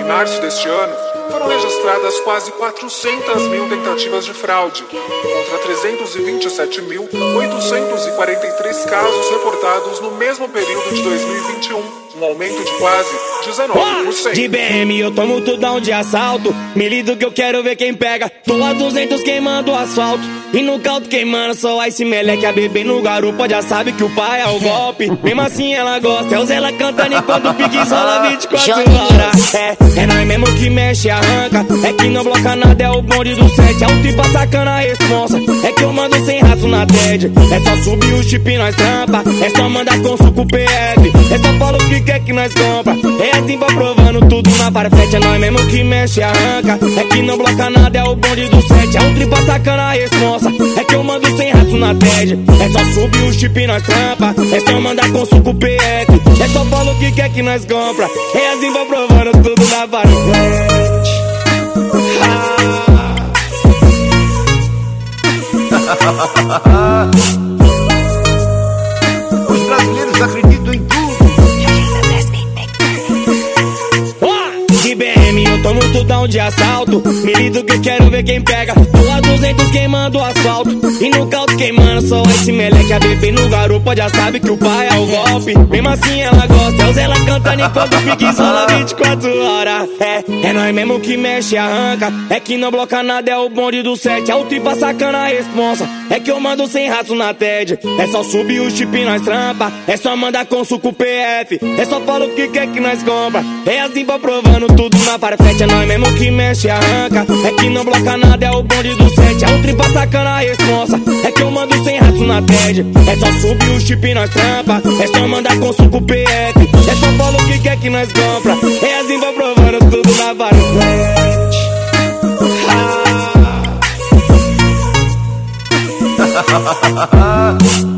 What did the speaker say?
março deste ano, foram registradas quase 400 mil tentativas de fraude, contra 327.843 casos reportados no mesmo período de 2021, um aumento de quase 19%. De BM eu tomo tudão de assalto, me lido que eu quero ver quem pega. Tô a 200 queimando o asfalto, e no caldo queimando só ice meleque. A bebê no garupa já sabe que o pai é o golpe. Mesmo assim ela gosta, é o Zé ela cantando enquanto o pique rola 24 horas. É nós mesmo que mexe e arranca, é que não bloca nada, é o bonde do 7. É o tipo sacana a responsa, é que eu mando sem rato na TED. É só subir o chip e nós trampa, é só mandar com suco PF. É só fala o que quer que nós compra, é assim vai provando tudo na farfete. É nós mesmo que mexe e arranca, é que não bloca nada, é o bonde do 7. É o tripa sacana a responsa, é que eu mando sem rato na TED. É só subir o chip e nós trampa, é só mandar com suco PF. É só fala o que quer que nós compra, é assim vai provando tudo na farfete. Os brasileiros acreditam em tudo. De BM eu tomo tudão de assalto, me lido que eu quero ver quem pega. Tô a 200 queimando o asfalto, e no caldo queimando só esse meleque. A bebê no garupa já sabe que o pai é o golpe. Mesmo assim ela gosta, é o Zé ela cantando enquanto o pique rola 24 horas. É nós mesmo que mexe e arranca, é que não bloca nada, é o bonde do 7. É o tripa sacana a responsa, é que eu mando sem rato na TED. É só subir o chip e nós trampa, é só mandar com suco PF. É só fala o que quer que nós compra, é assim vai provando tudo na farfete. É nós mesmo que mexe e arranca, é que não bloca nada, é o bonde do 7. É o tripa sacana a responsa, é que eu mando sem rato na TED. É só subir o chip e nós trampa, é só mandar com suco PF. É só fala o que quer que nós compra, é assim vai provando tudo na farfete. Ha